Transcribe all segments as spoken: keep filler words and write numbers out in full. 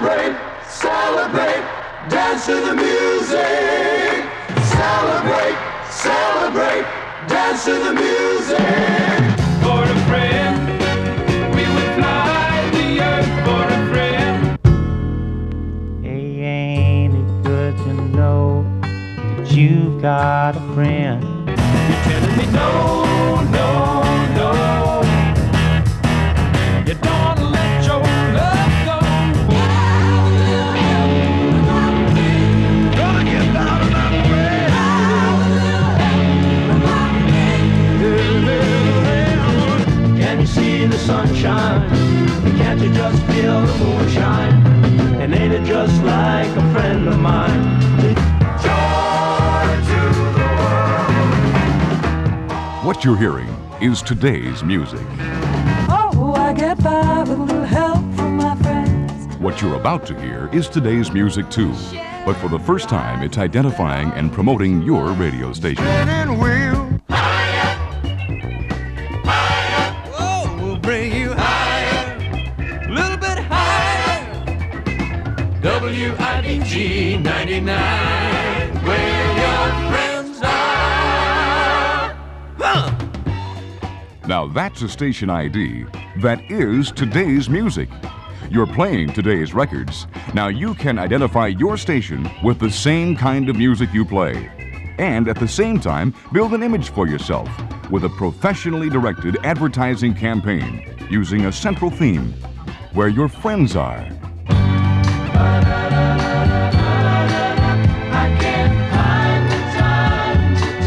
Celebrate, celebrate, dance to the music. Celebrate, celebrate, dance to the music. For a friend, we would fly the earth for a friend. Hey, ain't it good to know that you've got a friend? You're telling me no, no, no. You don't let your love go. Gonna get out of my way. Can you see the sunshine? Can't you just feel the moonshine? And ain't it just like a friend of mine? Joy to the world. What you're hearing is today's music. Oh, I get by with a little help from my friends. What you're about to hear is today's music too. But for the first time, it's identifying and promoting your radio station. Spinning wheel. Higher. Higher. Whoa, we'll bring you higher. A little bit higher. W I B G ninety-nine, where your friends are. Huh. Now that's a station I D that is today's music. You're playing today's records. Now you can identify your station with the same kind of music you play. And at the same time, build an image for yourself with a professionally directed advertising campaign using a central theme, where your friends are. I can't find the time to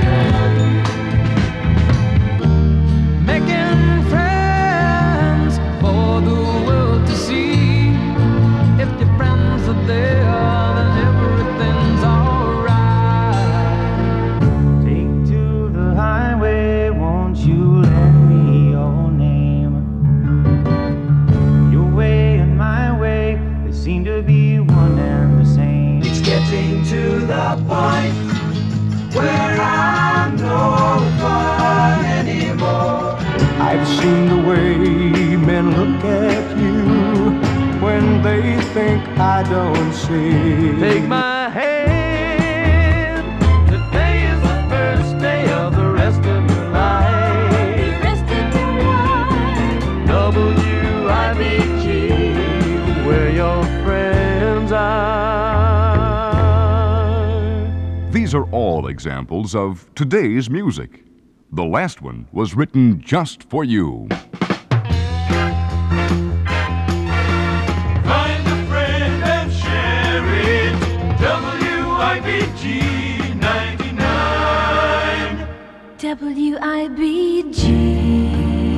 tell you. Making friends for the world to see. If your friends are there, then everything's alright. Take to the highway, won't you lend me your name? Your way and my way, they seem to be one and the same. It's getting to the point where I'm no fun anymore. I've seen the way men look at you when they think I don't see. Take my hand. Today is the first day of the rest of your life. W I B G, where your friends are. These are all examples of today's music. The last one was written just for you. Find a friend and share it. W I B G ninety-nine. W I B G.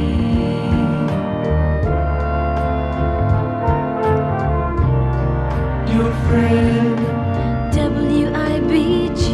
Your friend W I B G.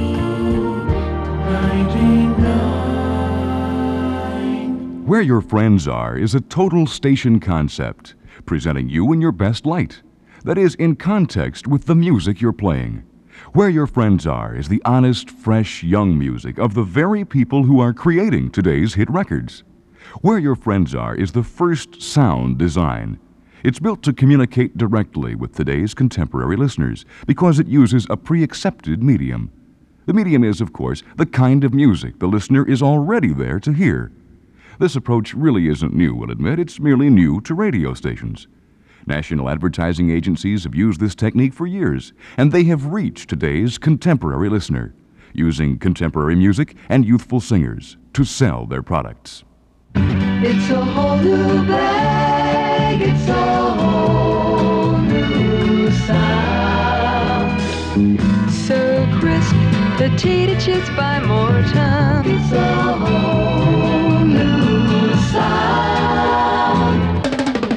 ninety-nine. Where Your Friends Are is a total station concept, presenting you in your best light. That is, in context with the music you're playing. Where Your Friends Are is the honest, fresh, young music of the very people who are creating today's hit records. Where Your Friends Are is the first sound design. It's built to communicate directly with today's contemporary listeners because it uses a pre-accepted medium. The medium is, of course, the kind of music the listener is already there to hear. This approach really isn't new, we'll admit. It's merely new to radio stations. National advertising agencies have used this technique for years, and they have reached today's contemporary listener, using contemporary music and youthful singers to sell their products. It's a whole new bag, it's a whole new sound. So crisp, the tater chips by Morton. It's a whole new sound.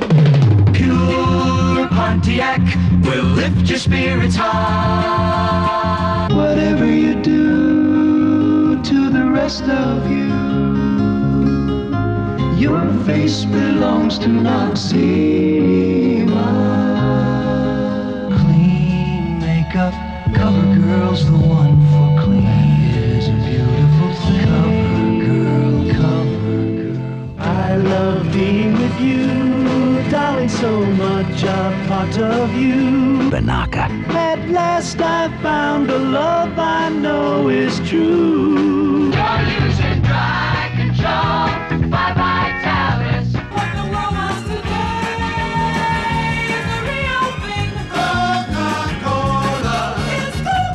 Pure Pontiac will lift your spirits high. Whatever you do to the rest of you, your face belongs to Noxzema. Clean makeup, cover girl's the one for clean. Is a beautiful thing. Cover girl, cover girl. I love being with you, darling, so much. such a part of you. Banaka. At last I found a love I know is true. You're using dry control. Bye-bye, Tavis. What the world wants today is the real thing. Coca-Cola. It's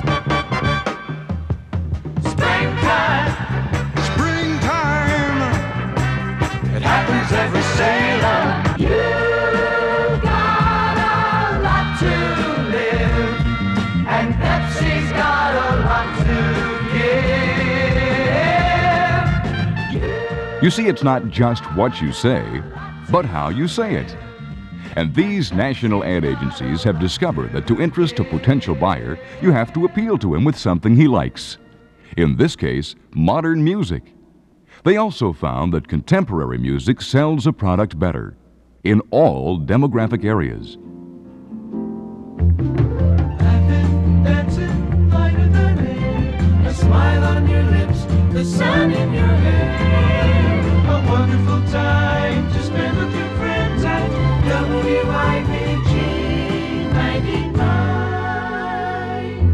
the springtime. Springtime. It happens every sailor. You've got a lot to live, and Pepsi's got a lot to give. You see, it's not just what you say, but how you say it. And these national ad agencies have discovered that to interest a potential buyer, you have to appeal to him with something he likes. In this case, modern music. They also found that contemporary music sells a product better in all demographic areas. Laughing, dancing, lighter than air, a smile on your lips, the sun in your hair. A wonderful time to spend with your friends at W I B G ninety-nine.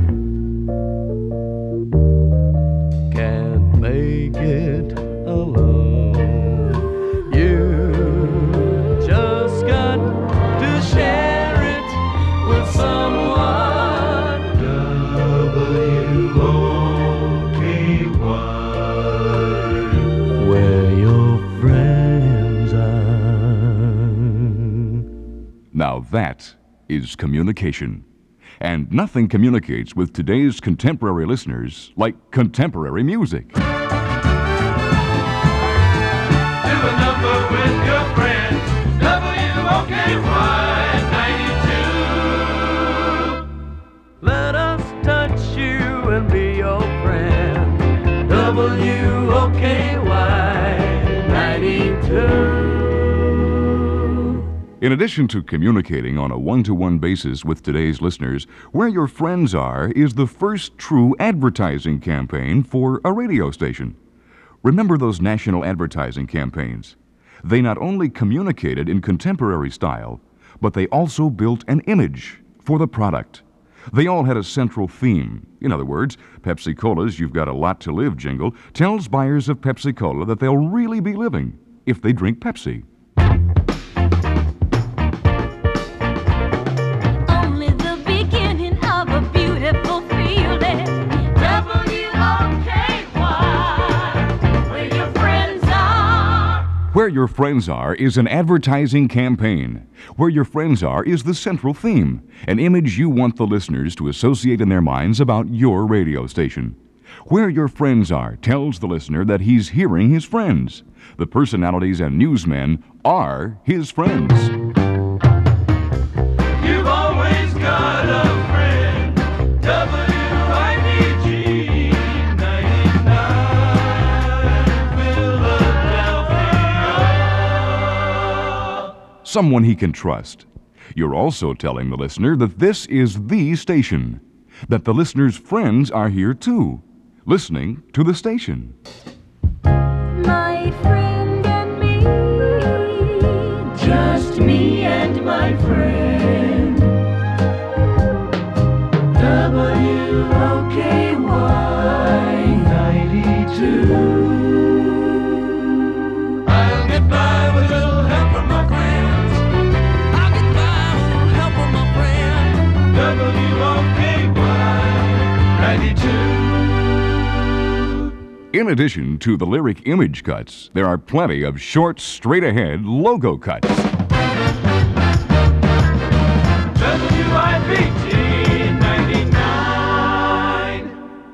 Can't make it alone. You just got to share it with someone. W O K Y, where your friends are. Now that is communication. And nothing communicates with today's contemporary listeners like contemporary music. Do a number with your friends. W O K Y ninety-two. Let us touch you and be your friend. W O K Y ninety-two. In addition to communicating on a one-to-one basis with today's listeners, Where Your Friends Are is the first true advertising campaign for a radio station. Remember those national advertising campaigns? They not only communicated in contemporary style, but they also built an image for the product. They all had a central theme. In other words, Pepsi-Cola's You've Got a Lot to Live jingle tells buyers of Pepsi-Cola that they'll really be living if they drink Pepsi. Only the beginning of a beautiful feeling. W O K Y, where your friends are. Where Your Friends Are is an advertising campaign. Where Your Friends Are is the central theme, an image you want the listeners to associate in their minds about your radio station. Where Your Friends Are tells the listener that he's hearing his friends. The personalities and newsmen are his friends. You've always got a friend. W I B G ninety-nine, Philadelphia. Someone he can trust. You're also telling the listener that this is the station, that the listener's friends are here too, listening to the station. My friend and me, Just me and my friend. W O K Y ninety-two. I'll get by with a little help from my friends. I'll get by with a little help from my friends. W O K Y ninety-two. In addition to the lyric image cuts, there are plenty of short, straight-ahead logo cuts. W I B G ninety-nine.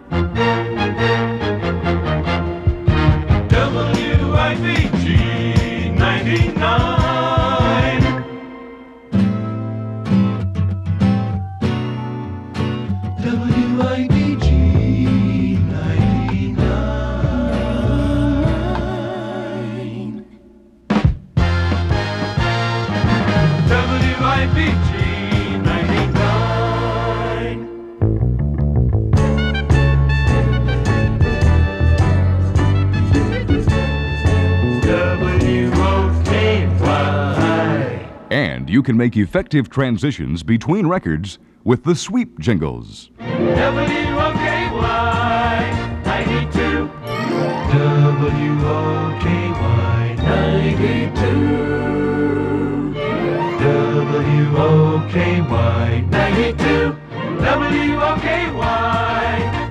W I B G ninety-nine. W I B G ninety-nine. you can make effective transitions between records with the sweep jingles. W O K Y ninety-two. W O K Y ninety-two. W O K Y ninety-two. W O K Y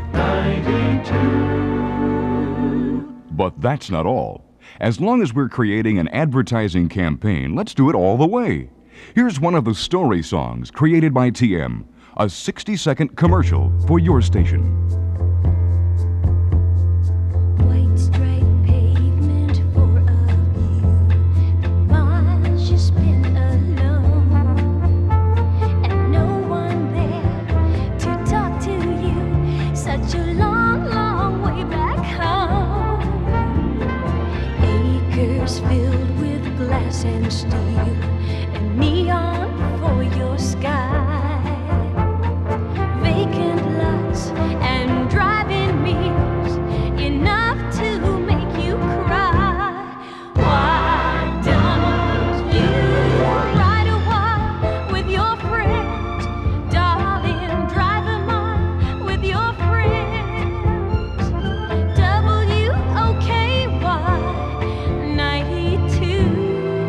ninety-two. But that's not all. As long as we're creating an advertising campaign, let's do it all the way. Here's one of the story songs created by T M, a sixty-second commercial for your station. White striped pavement for a view, the miles you spent alone, and no one there to talk to you. Such a long, long way back home. Acres filled with glass and steel, and neon for your sky. Vacant lots and driving mirrors, enough to make you cry. Why don't you ride a while with your friends? Darling, drive a mile with your friends. W O K Y ninety-two.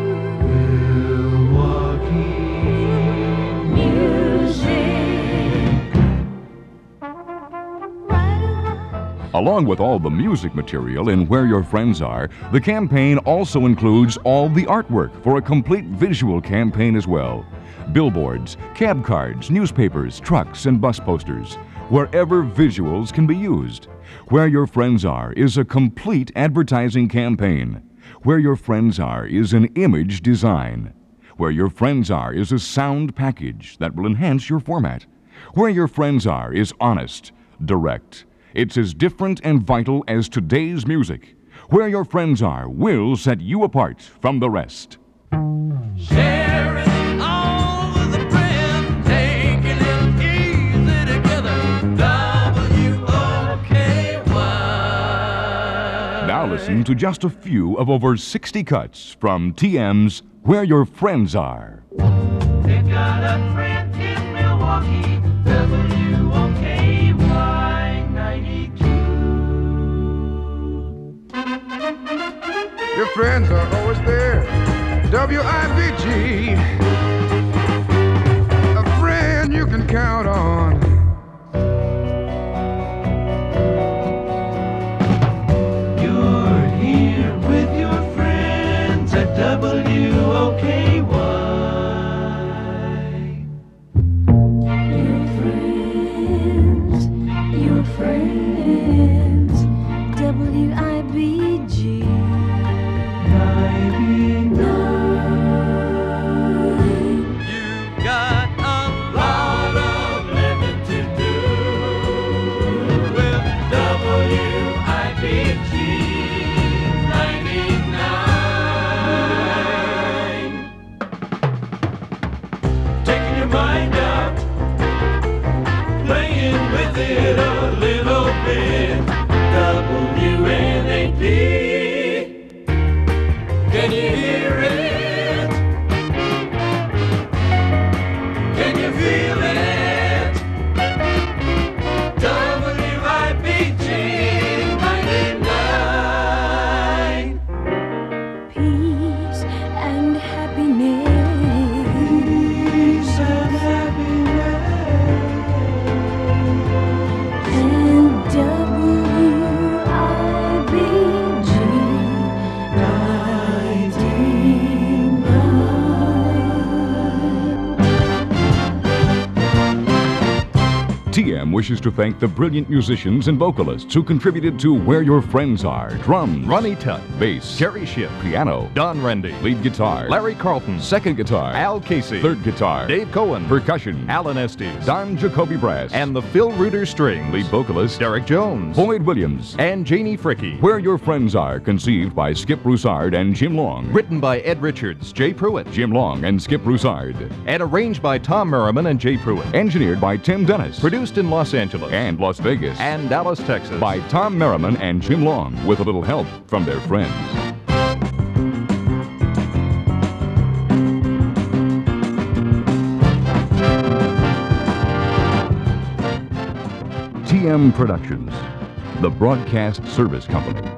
Along with all the music material in Where Your Friends Are, the campaign also includes all the artwork for a complete visual campaign as well. Billboards, cab cards, newspapers, trucks, and bus posters. Wherever visuals can be used. Where Your Friends Are is a complete advertising campaign. Where Your Friends Are is an image design. Where Your Friends Are is a sound package that will enhance your format. Where Your Friends Are is honest, direct. It's as different and vital as today's music. Where Your Friends Are will set you apart from the rest. Share it all with a friend, taking it easy together. W O K Y. Now listen to just a few of over sixty cuts from T M's Where Your Friends Are. They've got a friend in Milwaukee. W O K Y ninety-two. Your friends are always there. W I V G. A friend you can count on. You're here with your friends at W O K Y. Your friends, your friends, W I B G. You've got a lot of living to do with W I B G ninety-nine. Taking your mind out, playing with it a little bit. W N A P. Can you hear it? Can you feel it? W I B G ninety-nine. Peace and happiness. Peace and happiness. And W I B G T M wishes to thank the brilliant musicians and vocalists who contributed to Where Your Friends Are. Drums, Ronnie Tutt, bass, Jerry Schiff, piano, Don Rendy, lead guitar, Larry Carlton, second guitar, Al Casey, third guitar, Dave Cohen, percussion, Alan Estes, Don Jacoby Brass, and the Phil Reuter Strings, lead vocalist, Derek Jones, Boyd Williams. and Janie Fricky. Where Your Friends Are, conceived by Skip Broussard and Jim Long. Written by Ed Richards, Jay Pruitt, Jim Long and Skip Broussard. and arranged by Tom Merriman and Jay Pruitt. Engineered by Tim Dennis. Produced in Los Angeles and Las Vegas. and Dallas, Texas. By Tom Merriman and Jim Long, with a little help from their friends. T M Productions, the Broadcast Service Company.